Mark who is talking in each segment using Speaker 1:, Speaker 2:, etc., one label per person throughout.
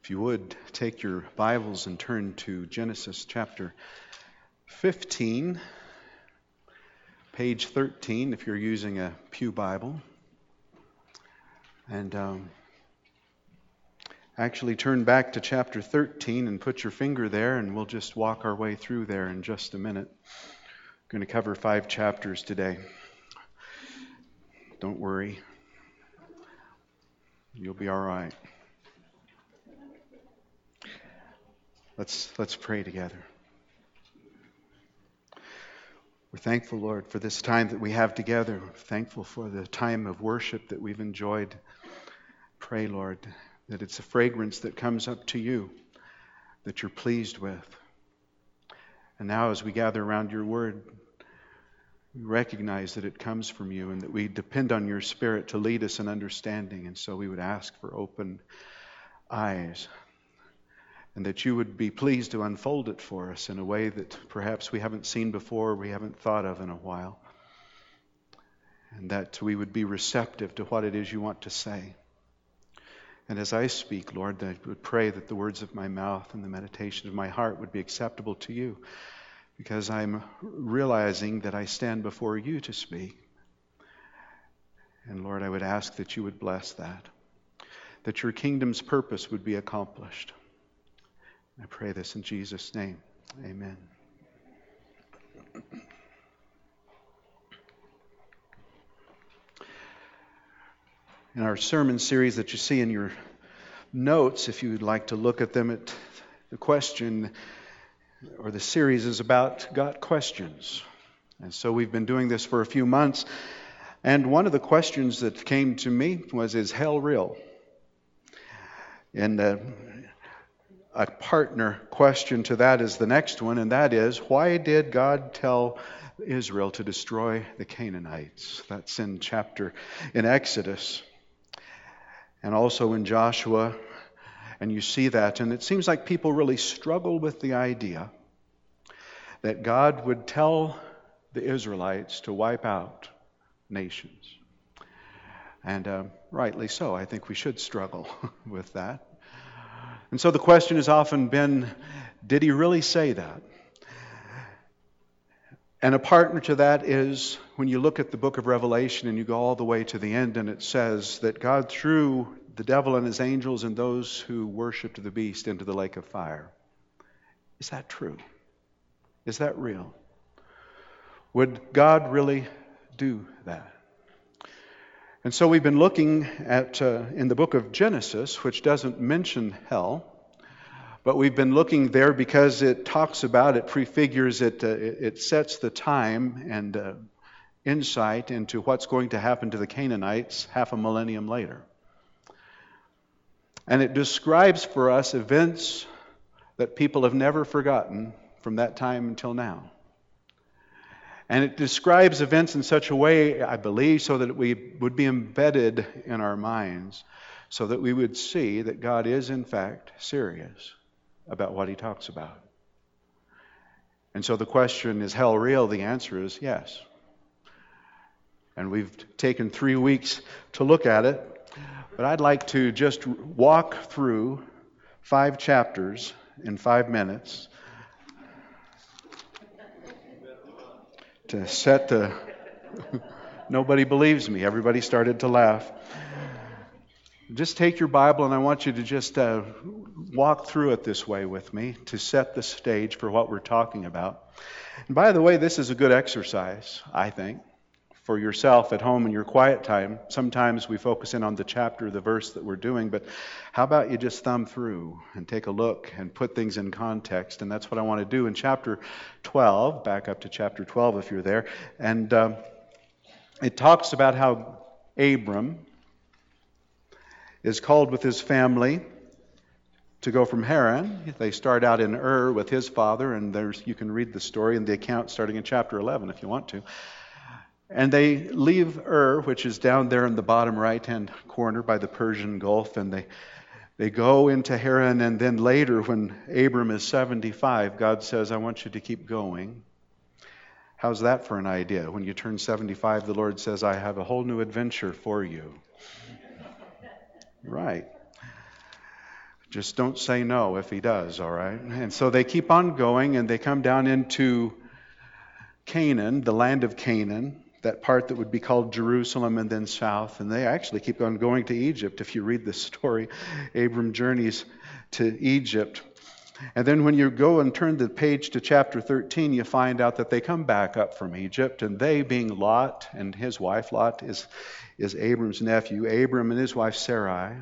Speaker 1: If you would, take your Bibles and turn to Genesis chapter 15, page 13, if you're using a Pew Bible. And actually turn back to chapter 13 and put your finger there, and we'll just walk our way through there in just a minute. We're going to cover 5 chapters today. Don't worry. You'll be all right. Let's pray together. We're thankful, Lord, for this time that we have together. We're thankful for the time of worship that we've enjoyed. Pray, Lord, that it's a fragrance that comes up to you, that you're pleased with. And now as we gather around your word, we recognize that it comes from you and that we depend on your Spirit to lead us in understanding. And so we would ask for open eyes, and that you would be pleased to unfold it for us in a way that perhaps we haven't seen before, we haven't thought of in a while. And that we would be receptive to what it is you want to say. And as I speak, Lord, I would pray that the words of my mouth and the meditation of my heart would be acceptable to you, because I'm realizing that I stand before you to speak. And Lord, I would ask that you would bless that your kingdom's purpose would be accomplished. I pray this in Jesus' name. Amen. In our sermon series that you see in your notes, if you would like to look at them, the question or the series is about Got Questions. And so we've been doing this for a few months. And one of the questions that came to me was, is hell real? And a partner question to that is the next one, and that is, why did God tell Israel to destroy the Canaanites? That's in Exodus, and also in Joshua, and you see that. And it seems like people really struggle with the idea that God would tell the Israelites to wipe out nations. And rightly so. I think we should struggle with that. And so the question has often been, did he really say that? And a partner to that is when you look at the book of Revelation and you go all the way to the end, and it says that God threw the devil and his angels and those who worshiped the beast into the lake of fire. Is that true? Is that real? Would God really do that? And so we've been looking at, in the book of Genesis, which doesn't mention hell, but we've been looking there because it talks about, it prefigures it, it sets the time and insight into what's going to happen to the Canaanites half a millennium later. And it describes for us events that people have never forgotten from that time until now. And it describes events in such a way, I believe, so that we would be embedded in our minds, so that we would see that God is, in fact, serious about what he talks about. And so the question, is hell real? The answer is yes. And we've taken 3 weeks to look at it, but I'd like to just walk through 5 chapters in 5 minutes to set the... Nobody believes me. Everybody started to laugh. Just take your Bible, and I want you to just walk through it this way with me to set the stage for what we're talking about. And by the way, this is a good exercise, I think, for yourself at home in your quiet time. Sometimes we focus in on the chapter, the verse that we're doing, but how about you just thumb through and take a look and put things in context? And that's what I want to do in chapter 12, back up to chapter 12 if you're there. And it talks about how Abram is called with his family to go from Haran. They start out in Ur with his father, and you can read the story and the account starting in chapter 11 if you want to. And they leave Ur, which is down there in the bottom right-hand corner by the Persian Gulf, and they go into Haran, and then later when Abram is 75, God says, I want you to keep going. How's that for an idea? When you turn 75, the Lord says, I have a whole new adventure for you. Right. Just don't say no if he does, all right? And so they keep on going, and they come down into Canaan, the land of Canaan, that part that would be called Jerusalem and then south. And they actually keep on going to Egypt. If you read the story, Abram journeys to Egypt. And then when you go and turn the page to chapter 13, you find out that they come back up from Egypt, and they, being Lot and his wife, Lot is Abram's nephew, Abram and his wife Sarai.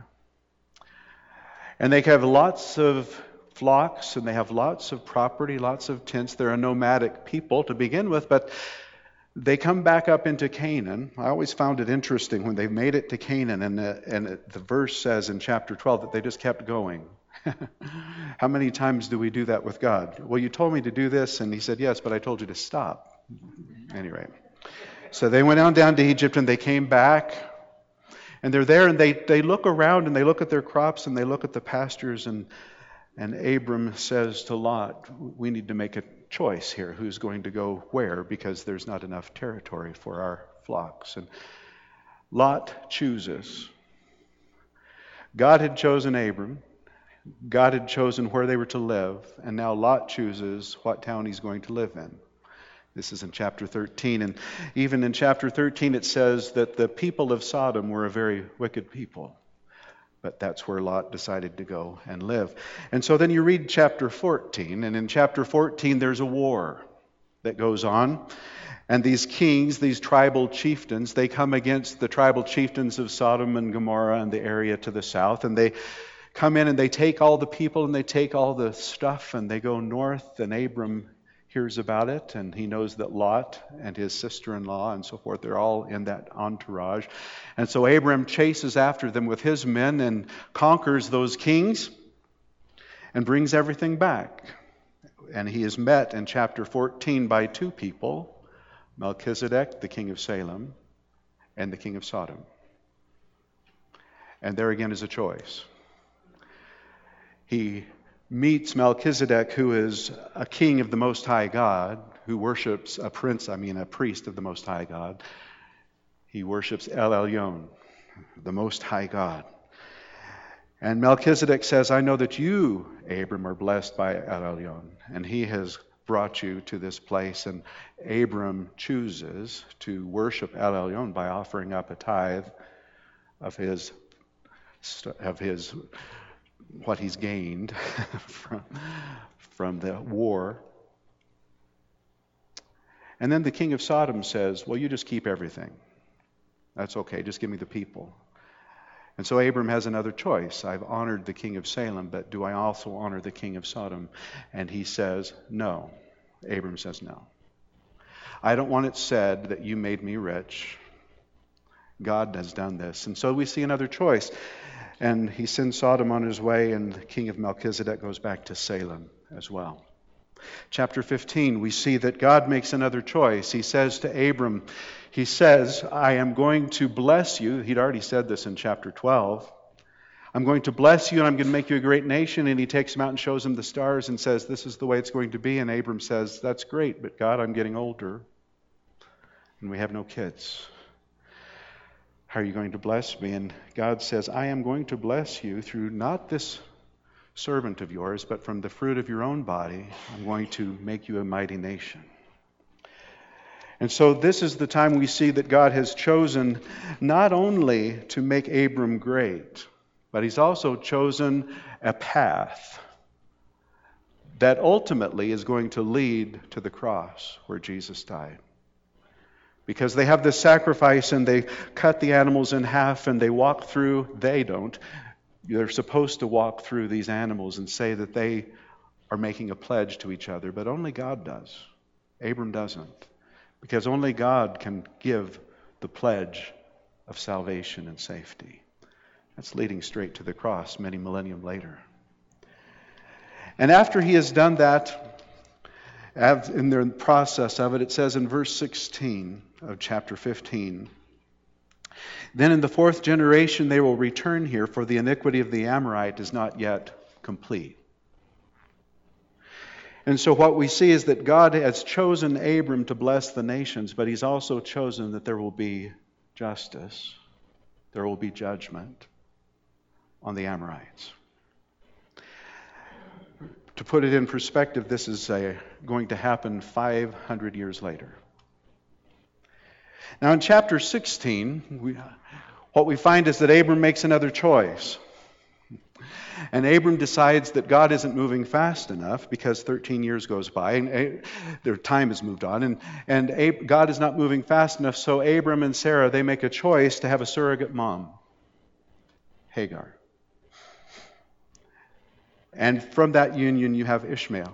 Speaker 1: And they have lots of flocks, and they have lots of property, lots of tents. They're a nomadic people to begin with, but they come back up into Canaan. I always found it interesting when they made it to Canaan, and the verse says in chapter 12 that they just kept going. How many times do we do that with God? Well, you told me to do this, and he said, yes, but I told you to stop. Anyway, so they went on down to Egypt, and they came back, and they're there, and they look around, and they look at their crops, and they look at the pastures, and Abram says to Lot, we need to make a choice here, who's going to go where, because there's not enough territory for our flocks. And Lot chooses. God had chosen Abram. God had chosen where they were to live, and now Lot chooses what town he's going to live in. This is in chapter 13, and even in chapter 13 it says that the people of Sodom were a very wicked people, but that's where Lot decided to go and live. And so then you read chapter 14, and in chapter 14 there's a war that goes on, and these kings, these tribal chieftains, they come against the tribal chieftains of Sodom and Gomorrah and the area to the south, and they come in and they take all the people and they take all the stuff and they go north, and Abram hears about it, and he knows that Lot and his sister-in-law and so forth, they're all in that entourage. And so Abram chases after them with his men and conquers those kings and brings everything back. And he is met in chapter 14 by two people, Melchizedek, the king of Salem, and the king of Sodom. And there again is a choice. He meets Melchizedek, who is a king of the Most High God, who worships a priest of the Most High God. He worships El Elyon, the Most High God. And Melchizedek says, I know that you, Abram, are blessed by El Elyon, and he has brought you to this place. And Abram chooses to worship El Elyon by offering up a tithe of his what he's gained from the war. And then the king of Sodom says, well, you just keep everything. That's okay, just give me the people. And so Abram has another choice. I've honored the king of Salem, but do I also honor the king of Sodom? And he says, no. Abram says, no. I don't want it said that you made me rich. God has done this. And so we see another choice. And he sends Sodom on his way, and the king of Melchizedek goes back to Salem as well. Chapter 15, we see that God makes another choice. He says to Abram, he says, I am going to bless you. He'd already said this in chapter 12. I'm going to bless you, and I'm going to make you a great nation. And he takes him out and shows him the stars and says, this is the way it's going to be. And Abram says, that's great, but God, I'm getting older, and we have no kids. How are you going to bless me? And God says, I am going to bless you through not this servant of yours, but from the fruit of your own body, I'm going to make you a mighty nation. And so this is the time we see that God has chosen not only to make Abram great, but he's also chosen a path that ultimately is going to lead to the cross where Jesus died. Because they have this sacrifice and they cut the animals in half and they walk through. They don't. They're supposed to walk through these animals and say that they are making a pledge to each other, but only God does. Abram doesn't. Because only God can give the pledge of salvation and safety. That's leading straight to the cross many millennium later. And after he has done that, in the process of it, it says in verse 16 of chapter 15, then in the fourth generation they will return here, for the iniquity of the Amorite is not yet complete. And so what we see is that God has chosen Abram to bless the nations, but he's also chosen that there will be justice, there will be judgment on the Amorites. put it in perspective, this is going to happen 500 years later. Now in chapter 16, what we find is that Abram makes another choice. And Abram decides that God isn't moving fast enough because 13 years goes by and their time has moved on. And God is not moving fast enough, so Abram and Sarah, they make a choice to have a surrogate mom, Hagar. And from that union you have Ishmael.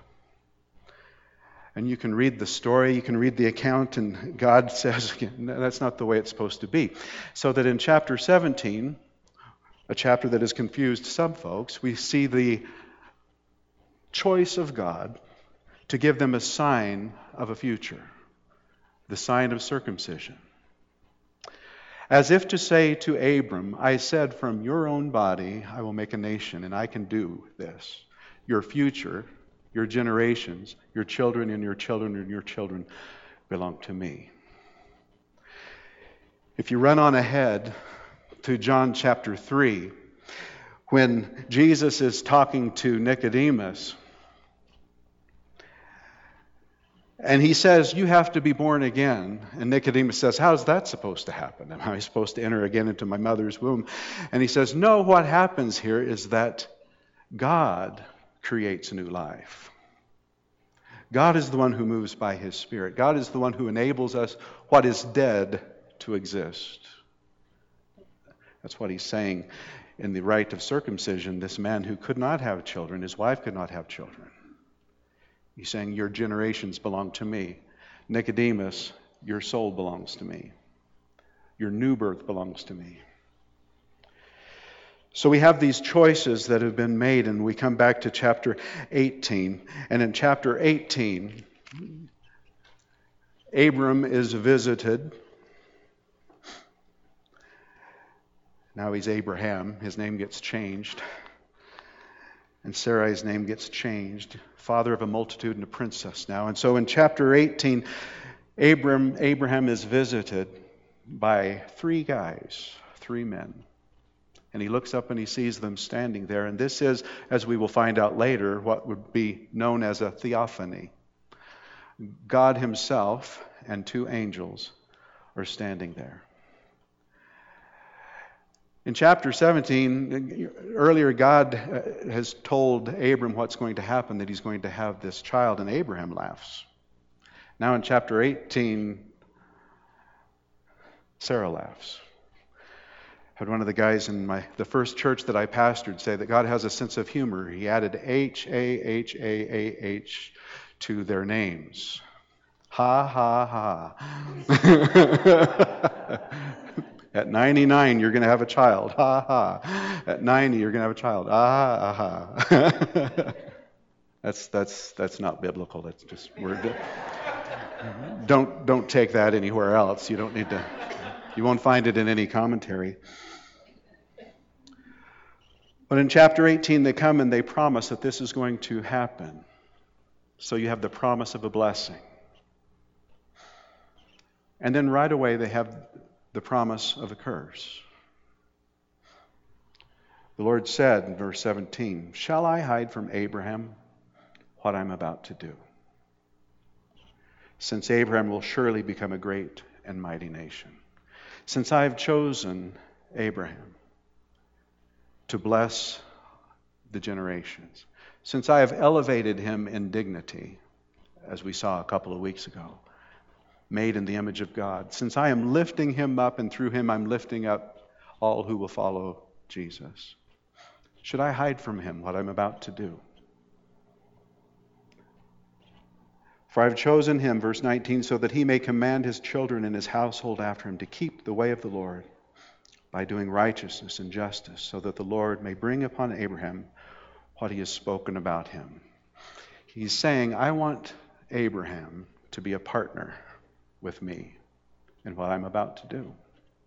Speaker 1: And you can read the story, you can read the account, and God says, again, that's not the way it's supposed to be. So that in chapter 17, a chapter that has confused some folks, we see the choice of God to give them a sign of a future, the sign of circumcision. As if to say to Abram, I said, from your own body I will make a nation, and I can do this. Your future, your generations, your children and your children and your children belong to me. If you run on ahead to John chapter 3, when Jesus is talking to Nicodemus, and he says, you have to be born again. And Nicodemus says, how's that supposed to happen? Am I supposed to enter again into my mother's womb? And he says, no, what happens here is that God creates new life. God is the one who moves by his Spirit. God is the one who enables us, what is dead, to exist. That's what he's saying in the rite of circumcision. This man who could not have children, his wife could not have children. He's saying, your generations belong to me. Nicodemus, your soul belongs to me. Your new birth belongs to me. So we have these choices that have been made, and we come back to chapter 18. And in chapter 18, Abram is visited. Now he's Abraham. His name gets changed. And Sarai's name gets changed. Father of a multitude and a princess now. And so in chapter 18, Abraham is visited by three men. And he looks up and he sees them standing there. And this is, as we will find out later, what would be known as a theophany. God himself and two angels are standing there. In chapter 17, earlier God has told Abram what's going to happen, that he's going to have this child, and Abraham laughs. Now in chapter 18, Sarah laughs. I had one of the guys in the first church that I pastored say that God has a sense of humor. He added H-A-H-A-A-H to their names. Ha, ha, ha. At 99, you're going to have a child. Ha, ha. At 90, you're going to have a child. Ah, ha. That's not biblical. That's just word. Don't take that anywhere else. You don't need to. You won't find it in any commentary. But in chapter 18, they come and they promise that this is going to happen. So you have the promise of a blessing. And then right away they have the promise of a curse. The Lord said in verse 17, shall I hide from Abraham what I'm about to do? Since Abraham will surely become a great and mighty nation. Since I have chosen Abraham to bless the generations. Since I have elevated him in dignity, as we saw a couple of weeks ago, made in the image of God. Since I am lifting him up, and through him I'm lifting up all who will follow Jesus. Should I hide from him what I'm about to do? For I've chosen him, verse 19, so that he may command his children and his household after him to keep the way of the Lord by doing righteousness and justice, so that the Lord may bring upon Abraham what he has spoken about him. He's saying, I want Abraham to be a partner with me in what I'm about to do.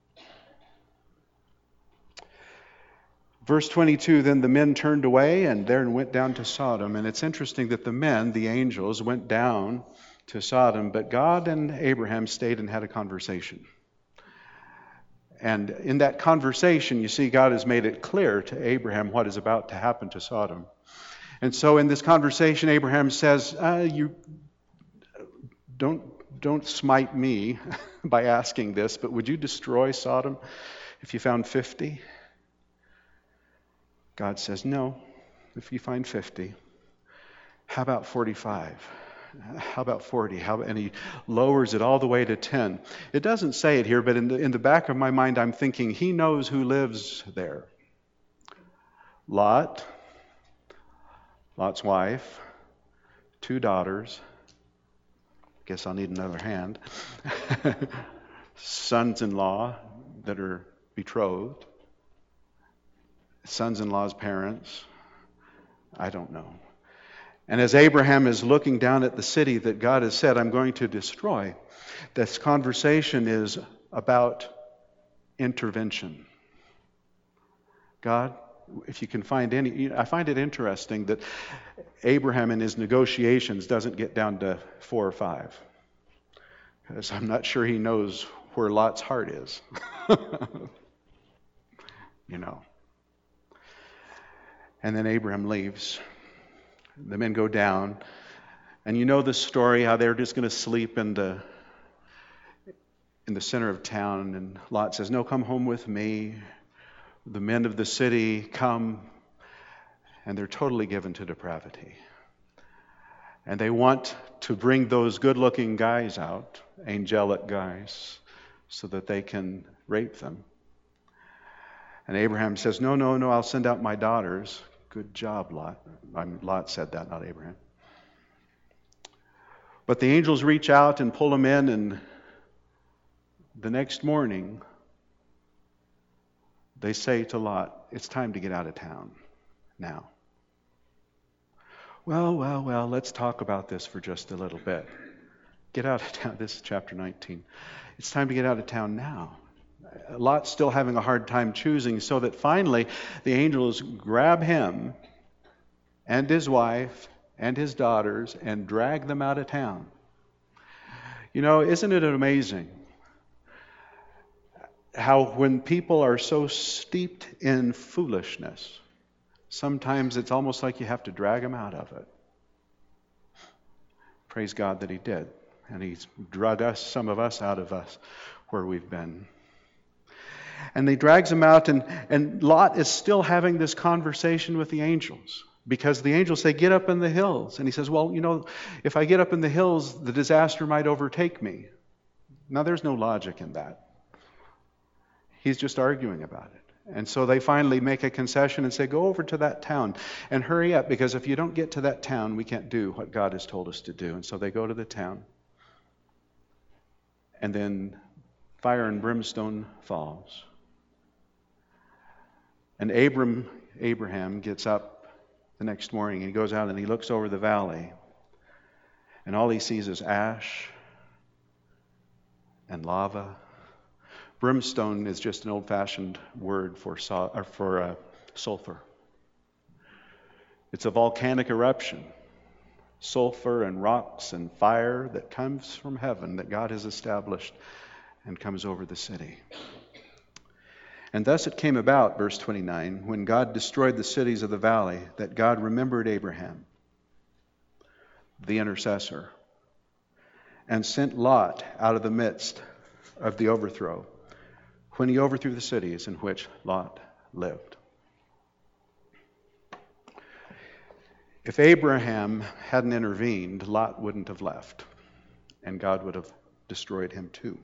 Speaker 1: Verse 22, then the men turned away and there and went down to Sodom. And it's interesting that the men, the angels, went down to Sodom, but God and Abraham stayed and had a conversation. And in that conversation, you see, God has made it clear to Abraham what is about to happen to Sodom. And so in this conversation, Abraham says, you don't smite me by asking this, but would you destroy Sodom if you found 50? God says, no, if you find 50. How about 45? How about 40? And he lowers it all the way to 10. It doesn't say it here, but in the back of my mind, I'm thinking he knows who lives there. Lot's wife, 2 daughters. Guess I'll need another hand. Sons-in-law that are betrothed. Sons-in-law's parents. I don't know. And as Abraham is looking down at the city that God has said, I'm going to destroy, this conversation is about intervention. God, if you can find any, I find it interesting that Abraham in his negotiations doesn't get down to 4 or 5. Because I'm not sure he knows where Lot's heart is. You know. And then Abraham leaves. The men go down. And you know the story, how they're just going to sleep in the center of town. And Lot says, no, come home with me. The men of the city come. And they're totally given to depravity. And they want to bring those good-looking guys out, angelic guys, so that they can rape them. And Abraham says, no, I'll send out my daughters. Good job, Lot. Lot said that, not Abraham. But the angels reach out and pull them in, and the next morning, they say to Lot, it's time to get out of town now. Well, let's talk about this for just a little bit. Get out of town. This is chapter 19. It's time to get out of town now. Lot's still having a hard time choosing, so that finally the angels grab him and his wife and his daughters and drag them out of town. You know, isn't it amazing how when people are so steeped in foolishness, sometimes it's almost like you have to drag them out of it. Praise God that he did. And he's drug some of us out of us where we've been. And he drags them out, and Lot is still having this conversation with the angels. Because the angels say, get up in the hills. And he says, well, you know, if I get up in the hills, the disaster might overtake me. Now, there's no logic in that. He's just arguing about it. And so they finally make a concession and say, go over to that town and hurry up, because if you don't get to that town, we can't do what God has told us to do. And so they go to the town. And then fire and brimstone falls. And Abraham gets up the next morning and he goes out and he looks over the valley. And all he sees is ash and lava. Brimstone is just an old-fashioned word for sulfur. It's a volcanic eruption. Sulfur and rocks and fire that comes from heaven that God has established and comes over the city. And thus it came about, verse 29, when God destroyed the cities of the valley, that God remembered Abraham, the intercessor, and sent Lot out of the midst of the overthrow, when he overthrew the cities in which Lot lived. If Abraham hadn't intervened, Lot wouldn't have left, and God would have destroyed him too.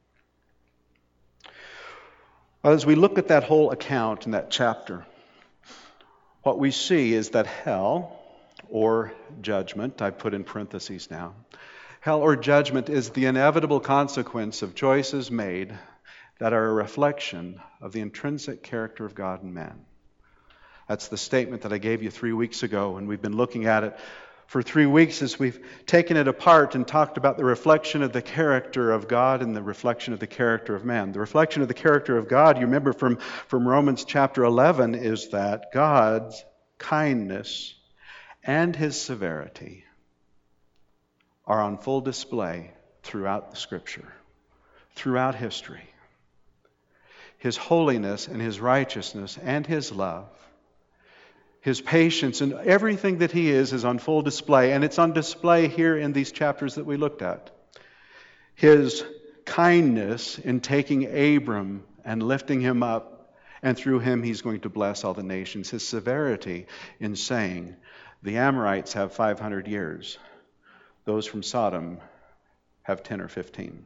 Speaker 1: Well, as we look at that whole account in that chapter, what we see is that hell, or judgment, I put in parentheses now, hell or judgment is the inevitable consequence of choices made that are a reflection of the intrinsic character of God and man. That's the statement that I gave you 3 weeks ago, and we've been looking at it for 3 weeks as we've taken it apart and talked about the reflection of the character of God and the reflection of the character of man. The reflection of the character of God, you remember from Romans chapter 11, is that God's kindness and his severity are on full display throughout the Scripture, throughout history. His holiness and his righteousness and his love, His patience, and everything that He is on full display. And it's on display here in these chapters that we looked at. His kindness in taking Abram and lifting him up, and through him He's going to bless all the nations. His severity in saying, the Amorites have 500 years. Those from Sodom have 10 or 15.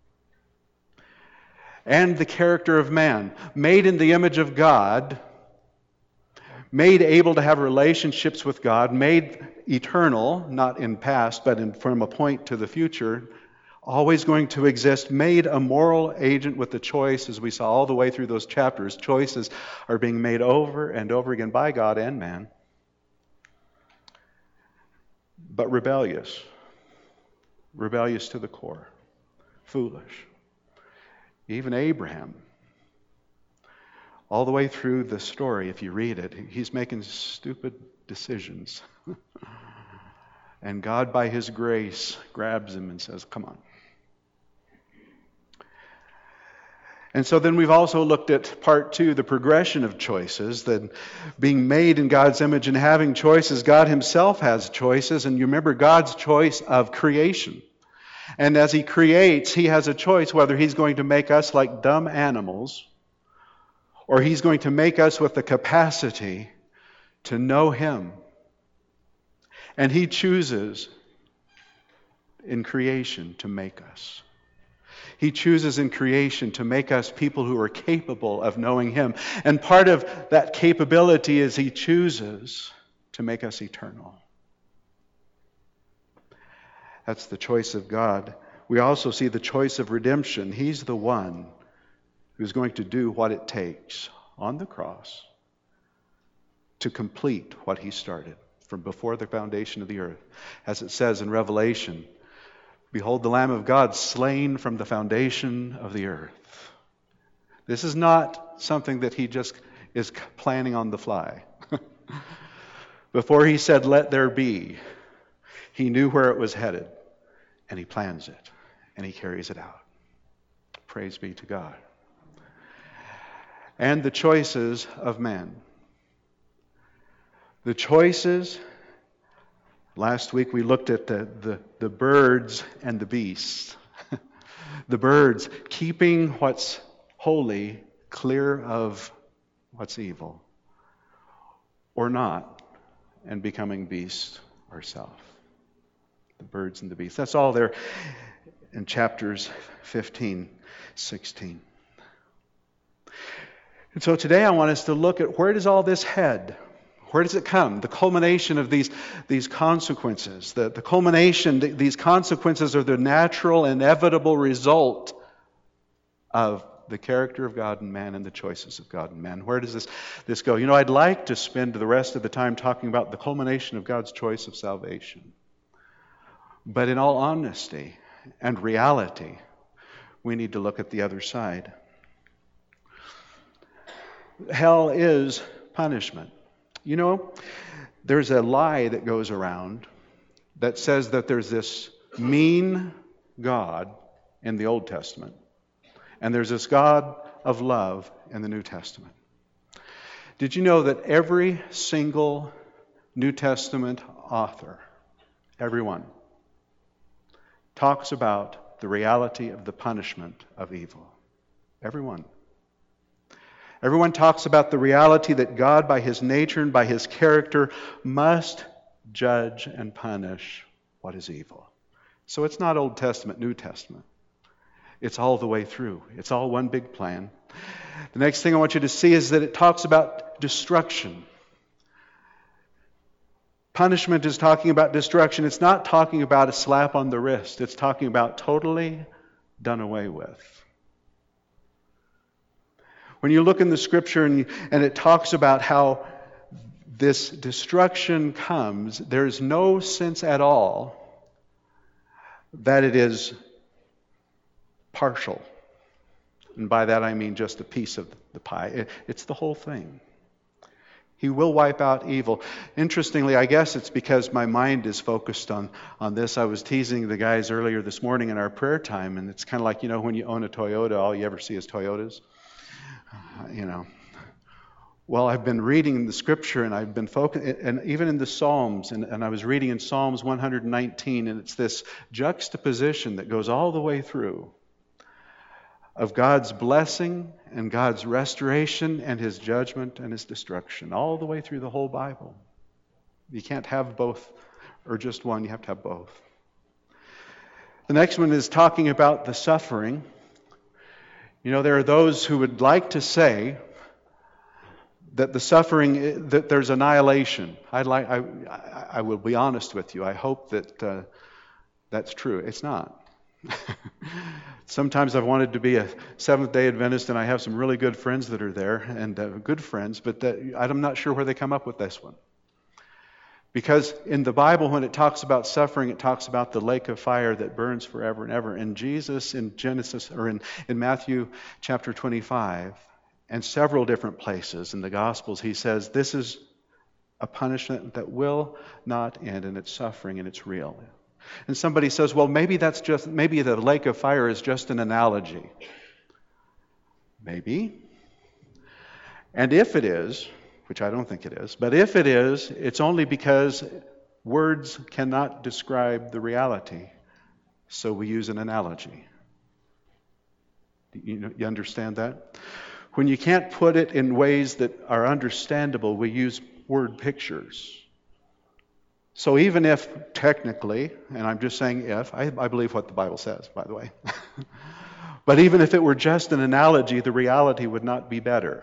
Speaker 1: And the character of man, made in the image of God, made able to have relationships with God, made eternal, not in past, but from a point to the future, always going to exist, made a moral agent with the choice, as we saw all the way through those chapters. Choices are being made over and over again by God and man. But rebellious to the core, foolish. Even Abraham, all the way through the story, if you read it, he's making stupid decisions. And God, by His grace, grabs him and says, come on. And so then we've also looked at part 2, the progression of choices, that being made in God's image and having choices. God Himself has choices, and you remember God's choice of creation. And as He creates, He has a choice whether He's going to make us like dumb animals, or He's going to make us with the capacity to know Him. And He chooses in creation to make us. He chooses in creation to make us people who are capable of knowing Him. And part of that capability is He chooses to make us eternal. That's the choice of God. We also see the choice of redemption. He's the one who's going to do what it takes on the cross to complete what He started from before the foundation of the earth. As it says in Revelation, behold the Lamb of God slain from the foundation of the earth. This is not something that He just is planning on the fly. Before He said, let there be, He knew where it was headed, and He plans it, and He carries it out. Praise be to God. And the choices of man. The choices, last week we looked at the birds and the beasts. The birds, keeping what's holy clear of what's evil, or not, and becoming beasts ourselves. The birds and the beasts. That's all there in chapters 15, 16. And so today I want us to look at where does all this head? Where does it come? The culmination of these consequences. The culmination, these consequences are the natural, inevitable result of the character of God and man and the choices of God and man. Where does this go? You know, I'd like to spend the rest of the time talking about the culmination of God's choice of salvation. But in all honesty and reality, we need to look at the other side. Hell is punishment. You know, there's a lie that goes around that says that there's this mean God in the Old Testament, and there's this God of love in the New Testament. Did you know that every single New Testament author, everyone, talks about the reality of the punishment of evil? Everyone. Everyone talks about the reality that God, by His nature and by His character, must judge and punish what is evil. So it's not Old Testament, New Testament. It's all the way through. It's all one big plan. The next thing I want you to see is that it talks about destruction. Punishment is talking about destruction. It's not talking about a slap on the wrist. It's talking about totally done away with. When you look in the Scripture and it talks about how this destruction comes, there's no sense at all that it is partial. And by that I mean just a piece of the pie. It's the whole thing. He will wipe out evil. Interestingly, I guess it's because my mind is focused on this. I was teasing the guys earlier this morning in our prayer time, and it's kind of like, you know, when you own a Toyota, all you ever see is Toyotas. Well, I've been reading the Scripture, and I've been focused, and even in the Psalms, and I was reading in Psalms 119, and it's this juxtaposition that goes all the way through of God's blessing and God's restoration and His judgment and His destruction, all the way through the whole Bible. You can't have both or just one, you have to have both. The next one is talking about the suffering. You know, there are those who would like to say that the suffering, that there's annihilation. I will be honest with you. I hope that that's true. It's not. Sometimes I've wanted to be a Seventh-day Adventist, and I have some really good friends that are there, and good friends, but I'm not sure where they come up with this one. Because in the Bible, when it talks about suffering, it talks about the lake of fire that burns forever and ever. And Jesus in Genesis, or in Matthew chapter 25, and several different places in the Gospels, he says this is a punishment that will not end, and it's suffering, and it's real. And somebody says, well, maybe the lake of fire is just an analogy. Maybe. And if it is, which I don't think it is, but if it is, it's only because words cannot describe the reality, so we use an analogy. You understand that? When you can't put it in ways that are understandable, we use word pictures. So even if technically, and I'm just saying if, I believe what the Bible says, by the way. But even if it were just an analogy, the reality would not be better.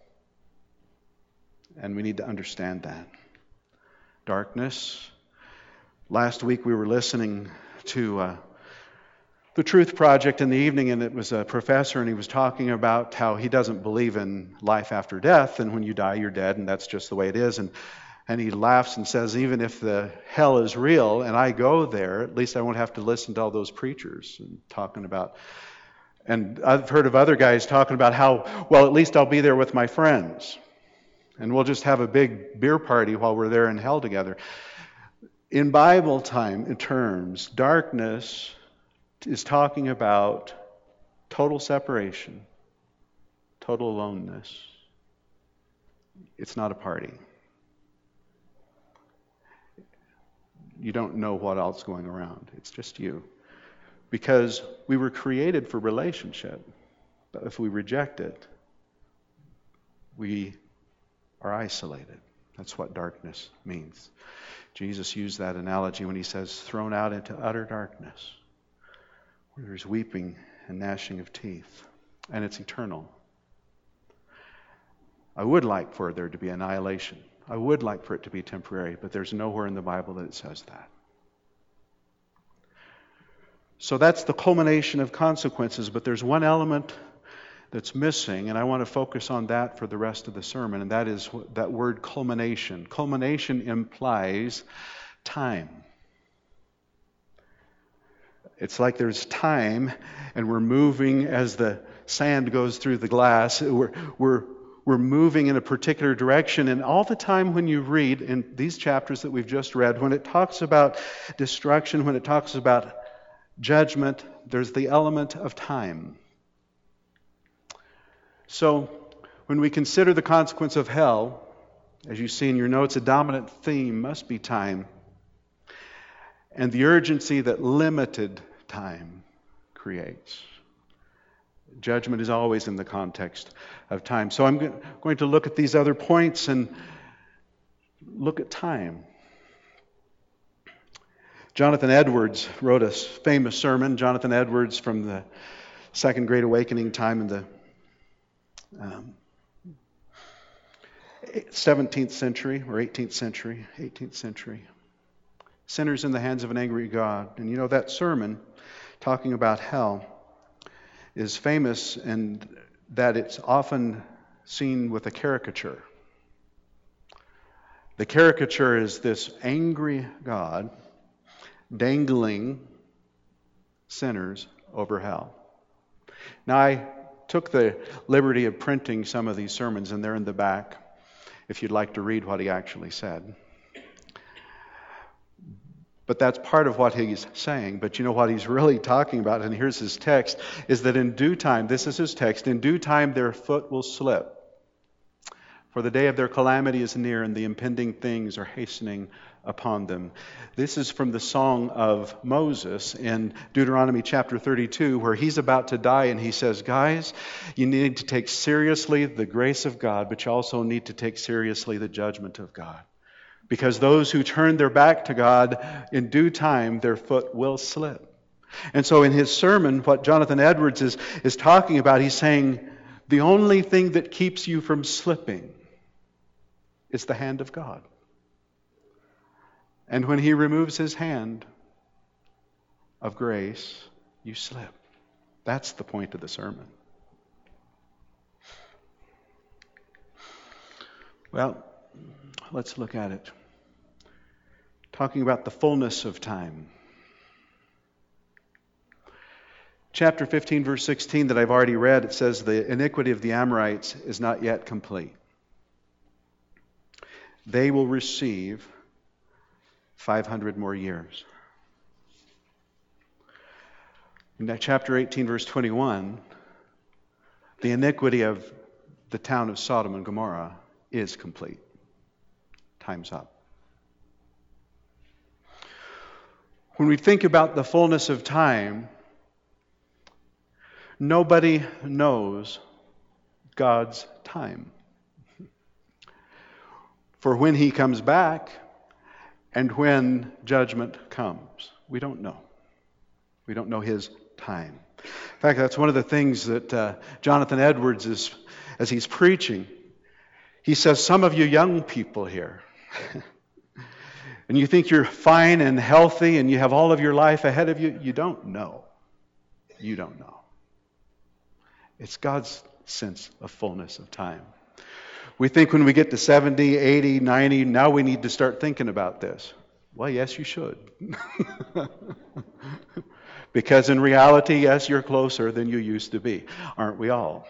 Speaker 1: And we need to understand that. Darkness. Last week we were listening to the Truth Project in the evening, and it was a professor, and he was talking about how he doesn't believe in life after death, and when you die, you're dead, and that's just the way it is. And he laughs and says, even if the hell is real and I go there, at least I won't have to listen to all those preachers and talking about. And I've heard of other guys talking about how, well, at least I'll be there with my friends. And we'll just have a big beer party while we're there in hell together. In Bible time, in terms, darkness is talking about total separation, total aloneness. It's not a party. You don't know what else is going around. It's just you. Because we were created for relationship. But if we reject it, we are isolated. That's what darkness means. Jesus used that analogy when he says, thrown out into utter darkness, where there's weeping and gnashing of teeth. And it's eternal. I would like for there to be annihilation. I would like for it to be temporary, but there's nowhere in the Bible that it says that. So that's the culmination of consequences, but there's one element that's missing, and I want to focus on that for the rest of the sermon, and that is that word culmination. Culmination implies time. It's like there's time, and we're moving as the sand goes through the glass. We're moving in a particular direction, and all the time when you read in these chapters that we've just read, when it talks about destruction, when it talks about judgment, there's the element of time. So when we consider the consequence of hell, as you see in your notes, a dominant theme must be time, and the urgency that limited time creates. Judgment is always in the context of time. So I'm going to look at these other points and look at time. Jonathan Edwards wrote a famous sermon. Jonathan Edwards from the Second Great Awakening time in the 17th century or 18th century. Sinners in the hands of an angry God. And you know that sermon talking about hell is famous in that it's often seen with a caricature. The caricature is this angry God dangling sinners over hell. Now, I took the liberty of printing some of these sermons, and they're in the back if you'd like to read what he actually said. But that's part of what he's saying. But you know what he's really talking about, and here's his text, is that in due time, this is his text, in due time their foot will slip For the day of their calamity is near, and the impending things are hastening upon them. This is from the song of Moses in Deuteronomy chapter 32, where he's about to die, and he says, guys, you need to take seriously the grace of God, but you also need to take seriously the judgment of God. Because those who turn their back to God, in due time, their foot will slip. And so in his sermon, what Jonathan Edwards is talking about, he's saying, the only thing that keeps you from slipping is the hand of God. And when he removes his hand of grace, you slip. That's the point of the sermon. Well, let's look at it. Talking about the fullness of time. Chapter 15, verse 16 that I've already read, it says the iniquity of the Amorites is not yet complete. They will receive 500 more years. In chapter 18, verse 21, the iniquity of the town of Sodom and Gomorrah is complete. Time's up. When we think about the fullness of time, nobody knows God's time. For when he comes back and when judgment comes, we don't know. We don't know his time. In fact, that's one of the things that Jonathan Edwards is, as he's preaching, he says, some of you young people here, and you think you're fine and healthy and you have all of your life ahead of you, you don't know. You don't know. It's God's sense of fullness of time. We think when we get to 70, 80, 90, now we need to start thinking about this. Well, yes, you should. Because in reality, yes, you're closer than you used to be. Aren't we all?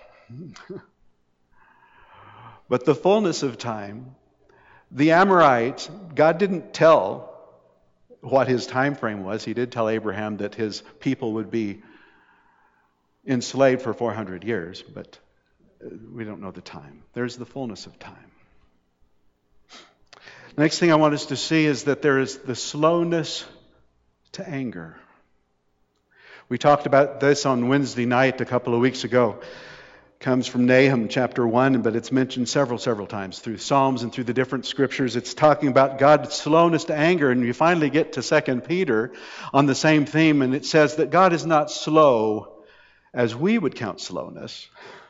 Speaker 1: But the fullness of time, the Amorites, God didn't tell what his time frame was. He did tell Abraham that his people would be enslaved for 400 years, but we don't know the time. There's the fullness of time. The next thing I want us to see is that there is the slowness to anger. We talked about this on Wednesday night a couple of weeks ago. It comes from Nahum chapter 1, but it's mentioned several times through Psalms and through the different scriptures. It's talking about God's slowness to anger, and you finally get to 2 Peter on the same theme, and it says that God is not slow as we would count slowness.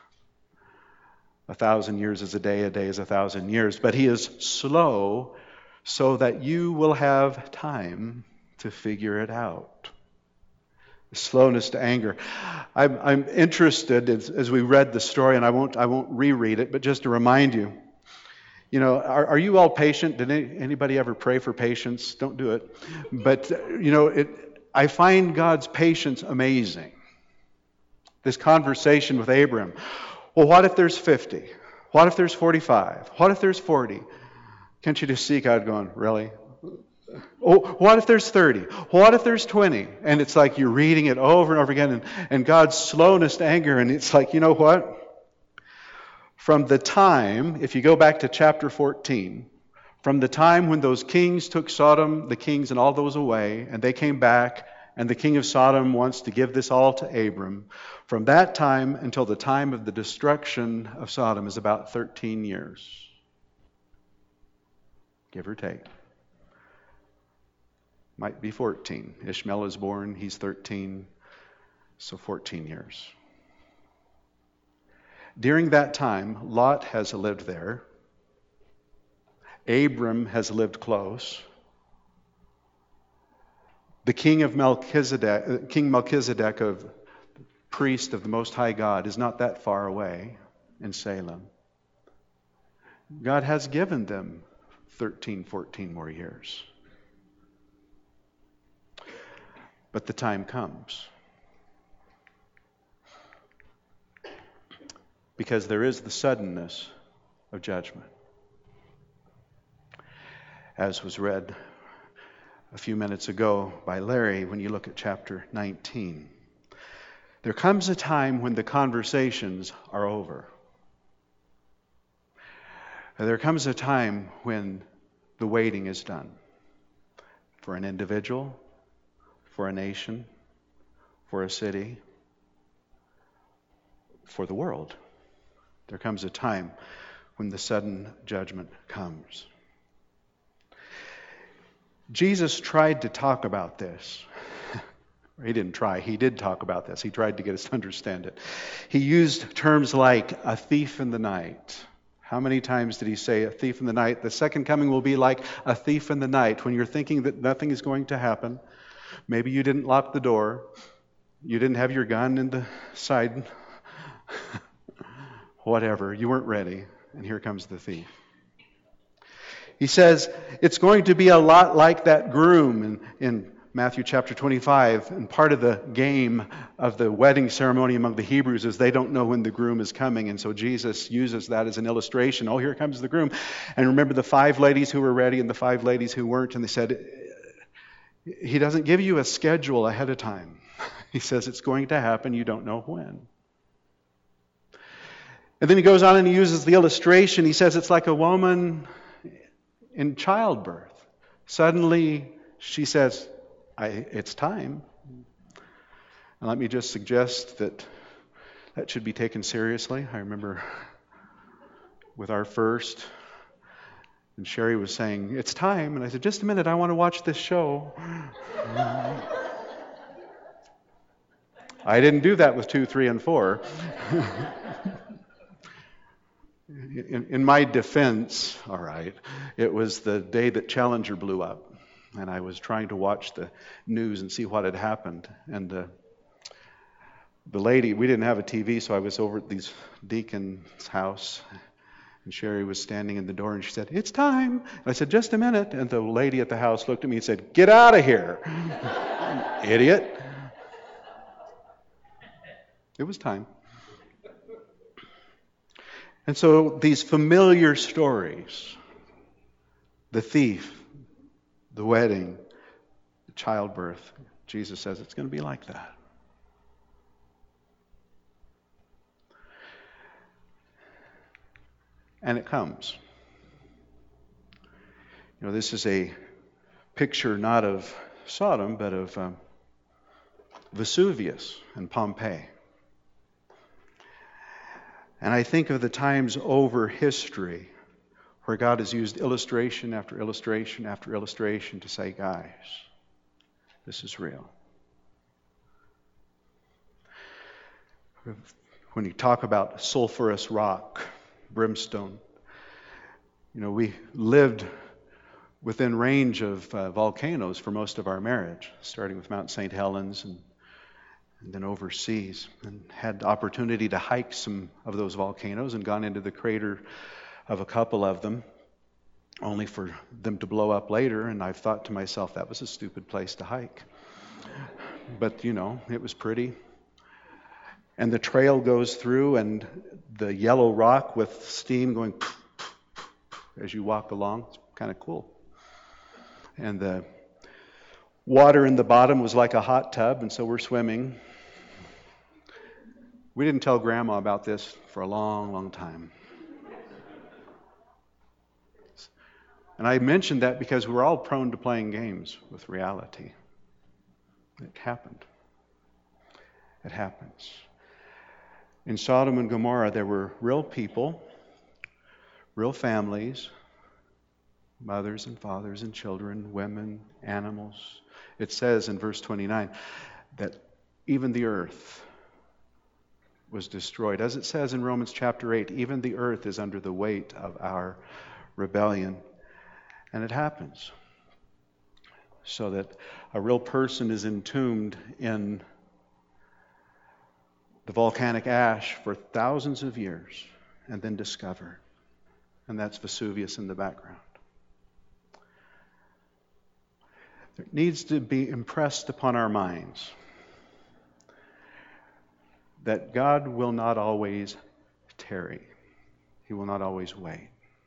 Speaker 1: 1,000 years is a day is 1,000 years. But he is slow so that you will have time to figure it out. The slowness to anger. I'm interested as we read the story, and I won't reread it, but just to remind you. You know, are you all patient? Did anybody ever pray for patience? Don't do it. But I find God's patience amazing. This conversation with Abram. Well, what if there's 50? What if there's 45? What if there's 40? Can't you just see God going, really? Oh, what if there's 30? What if there's 20? And it's like you're reading it over and over again, and God's slowness to anger, and it's like, you know what? From the time, if you go back to chapter 14, from the time when those kings took Sodom, the kings and all those away, and they came back, and the king of Sodom wants to give this all to Abram. From that time until the time of the destruction of Sodom is about 13 years. Give or take. Might be 14. Ishmael is born, he's 13, so 14 years. During that time, Lot has lived there. Abram has lived close. The king Melchizedek, of priest of the Most High God, is not that far away in Salem. God has given them 13, 14 more years. But the time comes. Because there is the suddenness of judgment. As was read a few minutes ago by Larry, when you look at chapter 19. There comes a time when the conversations are over. There comes a time when the waiting is done for an individual, for a nation, for a city, for the world. There comes a time when the sudden judgment comes. Jesus tried to talk about this. He didn't try. He did talk about this. He tried to get us to understand it. He used terms like a thief in the night. How many times did he say a thief in the night? The second coming will be like a thief in the night. When you're thinking that nothing is going to happen, maybe you didn't lock the door, you didn't have your gun in the side, whatever, you weren't ready, and here comes the thief. He says it's going to be a lot like that groom in Matthew chapter 25, and part of the game of the wedding ceremony among the Hebrews is they don't know when the groom is coming, and so Jesus uses that as an illustration. Oh, here comes the groom. And remember the 5 ladies who were ready and the 5 ladies who weren't, and they said, he doesn't give you a schedule ahead of time. He says it's going to happen, you don't know when. And then he goes on and he uses the illustration. He says it's like a woman in childbirth. Suddenly she says, it's time. And let me just suggest that should be taken seriously. I remember with our first, and Sherry was saying, it's time. And I said, just a minute, I want to watch this show. I didn't do that with 2, 3, and 4. In my defense, all right, it was the day that Challenger blew up. And I was trying to watch the news and see what had happened. And the lady, we didn't have a TV, so I was over at these deacon's house. And Sherry was standing in the door and she said, it's time. And I said, just a minute. And the lady at the house looked at me and said, get out of here. Idiot. It was time. And so these familiar stories, the thief, the wedding, the childbirth, Jesus says it's going to be like that. And it comes. You know, this is a picture not of Sodom, but of Vesuvius and Pompeii. And I think of the times over history where God has used illustration after illustration after illustration to say, guys, this is real. When you talk about sulfurous rock, brimstone, you know, we lived within range of volcanoes for most of our marriage, starting with Mount St. Helens and then overseas, and had the opportunity to hike some of those volcanoes and gone into the crater of a couple of them, only for them to blow up later. And I've thought to myself, that was a stupid place to hike. But, you know, it was pretty. And the trail goes through, and the yellow rock with steam going as you walk along. It's kind of cool. And the water in the bottom was like a hot tub, and so we're swimming. We didn't tell Grandma about this for a long, long time. And I mentioned that because we're all prone to playing games with reality. It happened. It happens. In Sodom and Gomorrah, there were real people, real families, mothers and fathers and children, women, animals. It says in verse 29 that even the earth was destroyed. As it says in Romans chapter 8, even the earth is under the weight of our rebellion. And it happens. So that a real person is entombed in the volcanic ash for thousands of years and then discovered. And that's Vesuvius in the background. It needs to be impressed upon our minds that God will not always tarry. He will not always wait.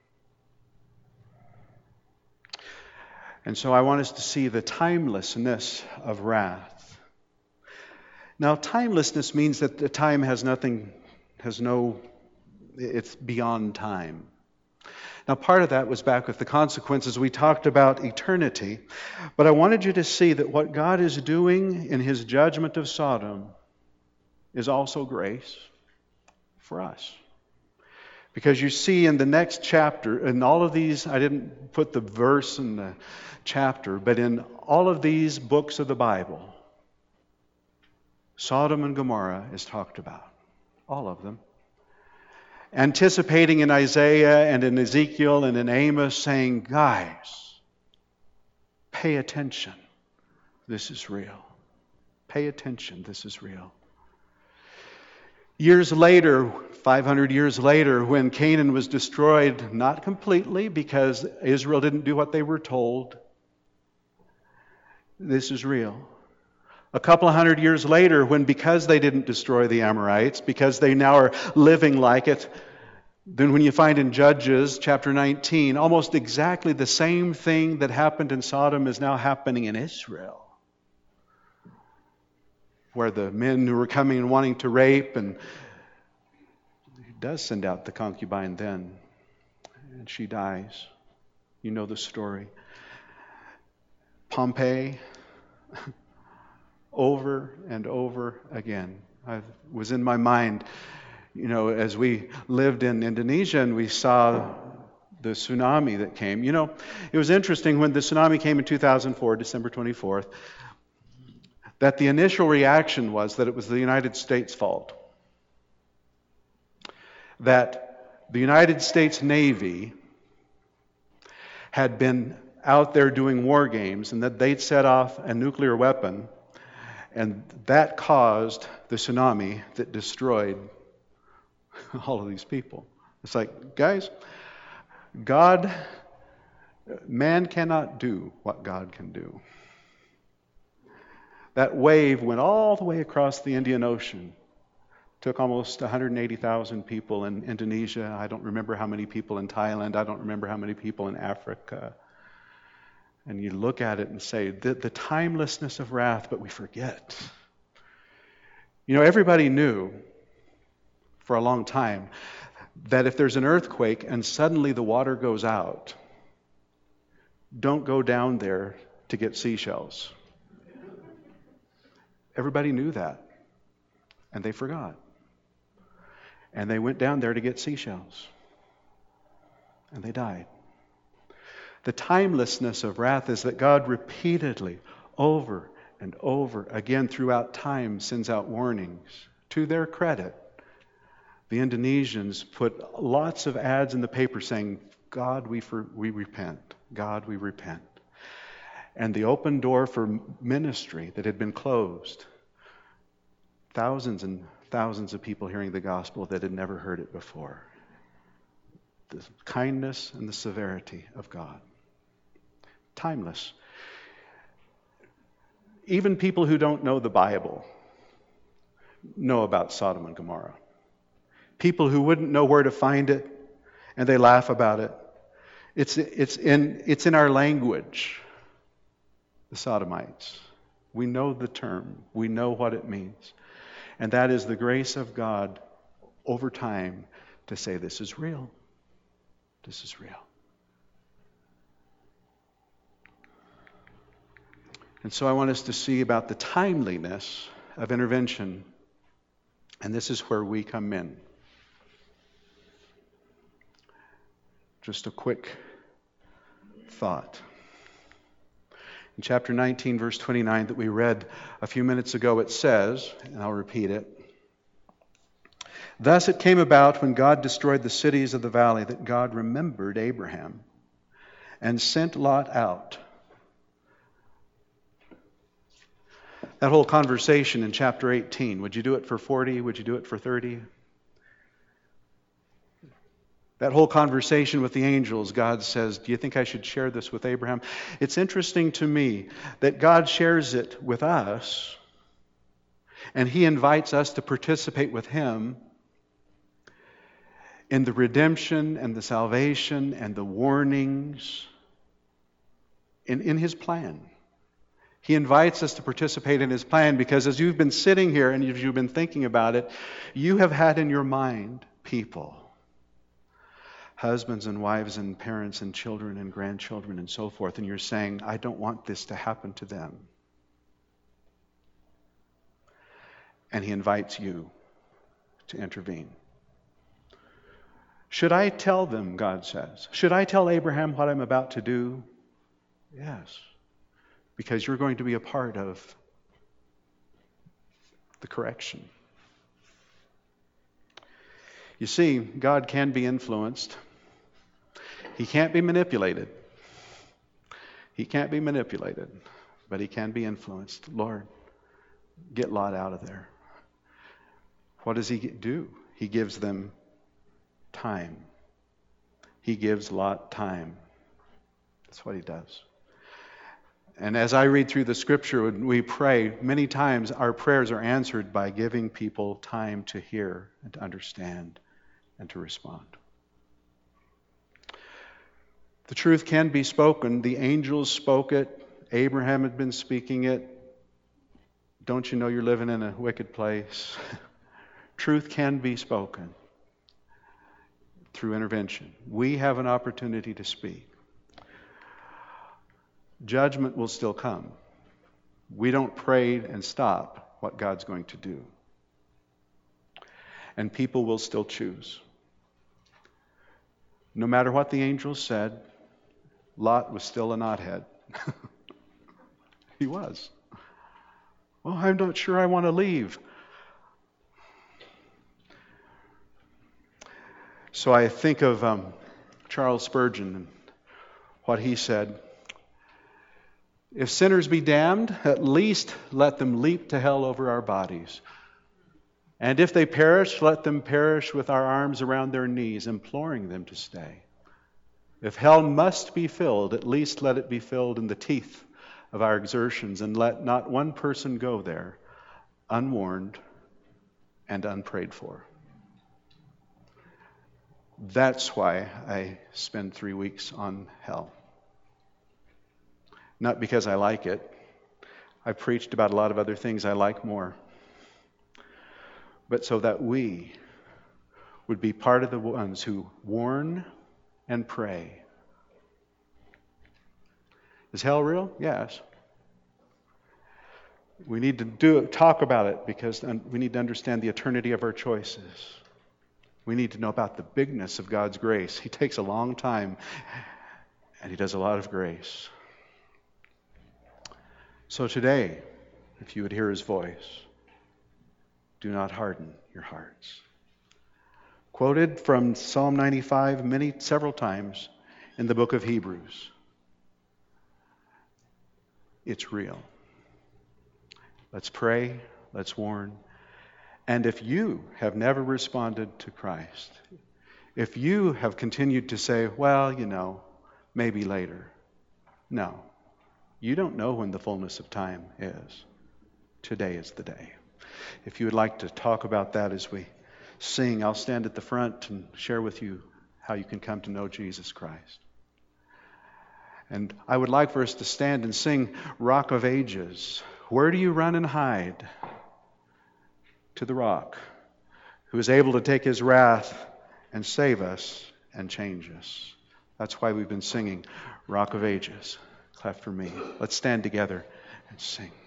Speaker 1: And so I want us to see the timelessness of wrath. Now, timelessness means that the time it's beyond time. Now, part of that was back with the consequences. We talked about eternity. But I wanted you to see that what God is doing in his judgment of Sodom is also grace for us. Because you see in the next chapter, in all of these, I didn't put the verse in the chapter, but in all of these books of the Bible, Sodom and Gomorrah is talked about. All of them. Anticipating in Isaiah and in Ezekiel and in Amos, saying, guys, pay attention. This is real. Pay attention. This is real. Years later, 500 years later, when Canaan was destroyed, not completely because Israel didn't do what they were told, this is real. A couple of hundred years later, because they didn't destroy the Amorites, because they now are living like it, then when you find in Judges chapter 19, almost exactly the same thing that happened in Sodom is now happening in Israel. Where the men who were coming and wanting to rape, and he does send out the concubine then, and she dies. You know the story. Pompeii, over and over again. I was in my mind, as we lived in Indonesia and we saw the tsunami that came. It was interesting when the tsunami came in 2004, December 24th, that the initial reaction was that it was the United States' fault. That the United States Navy had been out there doing war games and that they'd set off a nuclear weapon, and that caused the tsunami that destroyed all of these people. It's like, guys, man cannot do what God can do. That wave went all the way across the Indian Ocean. Took almost 180,000 people in Indonesia. I don't remember how many people in Thailand. I don't remember how many people in Africa. And you look at it and say, the timelessness of wrath, but we forget. Everybody knew for a long time that if there's an earthquake and suddenly the water goes out, don't go down there to get seashells. Everybody knew that, and they forgot. And they went down there to get seashells, and they died. The timelessness of wrath is that God repeatedly, over and over again throughout time, sends out warnings. To their credit, the Indonesians put lots of ads in the paper saying, God, we repent. God, we repent. And the open door for ministry that had been closed. Thousands and thousands of people hearing the gospel that had never heard it before. The kindness and the severity of God. Timeless. Even people who don't know the Bible know about Sodom and Gomorrah. People who wouldn't know where to find it, and they laugh about it. It's in our language. The Sodomites. We know the term. We know what it means. And that is the grace of God over time to say this is real. This is real. And so I want us to see about the timeliness of intervention. And this is where we come in. Just a quick thought. In chapter 19, verse 29 that we read a few minutes ago, it says, and I'll repeat it, "Thus it came about when God destroyed the cities of the valley that God remembered Abraham and sent Lot out." That whole conversation in chapter 18, would you do it for 40? Would you do it for 30? That whole conversation with the angels, God says, do you think I should share this with Abraham? It's interesting to me that God shares it with us, and He invites us to participate with Him in the redemption and the salvation and the warnings in His plan. He invites us to participate in His plan because as you've been sitting here and as you've been thinking about it, you have had in your mind people husbands and wives and parents and children and grandchildren and so forth, and you're saying, I don't want this to happen to them. And he invites you to intervene. Should I tell them, God says? Should I tell Abraham what I'm about to do? Yes. Because you're going to be a part of the correction. You see, God can be influenced. He can't be manipulated. He can't be manipulated, but he can be influenced. Lord, get Lot out of there. What does he do? He gives them time. He gives Lot time. That's what he does. And as I read through the scripture, when we pray, many times our prayers are answered by giving people time to hear and to understand and to respond. The truth can be spoken. The angels spoke it. Abraham had been speaking it. Don't you know you're living in a wicked place? Truth can be spoken through intervention. We have an opportunity to speak. Judgment will still come. We don't pray and stop what God's going to do. And people will still choose. No matter what the angels said, Lot was still a knothead. He was. Well, I'm not sure I want to leave. So I think of Charles Spurgeon and what he said. If sinners be damned, at least let them leap to hell over our bodies. And if they perish, let them perish with our arms around their knees, imploring them to stay. If hell must be filled, at least let it be filled in the teeth of our exertions, and let not one person go there unwarned and unprayed for. That's why I spend 3 weeks on hell. Not because I like it. I've preached about a lot of other things I like more. But so that we would be part of the ones who warn and pray. Is hell real? Yes. We need to talk about it because we need to understand the eternity of our choices. We need to know about the bigness of God's grace. He takes a long time and he does a lot of grace. So today, if you would hear his voice, do not harden your hearts. Quoted from Psalm 95 several times in the book of Hebrews. It's real. Let's pray, let's warn. And if you have never responded to Christ, if you have continued to say, well, maybe later. No. You don't know when the fullness of time is. Today is the day. If you would like to talk about that as we sing, I'll stand at the front and share with you how you can come to know Jesus Christ. And I would like for us to stand and sing Rock of Ages. Where do you run and hide? To the rock, who is able to take his wrath and save us and change us. That's why we've been singing Rock of Ages. Clap for me. Let's stand together and sing.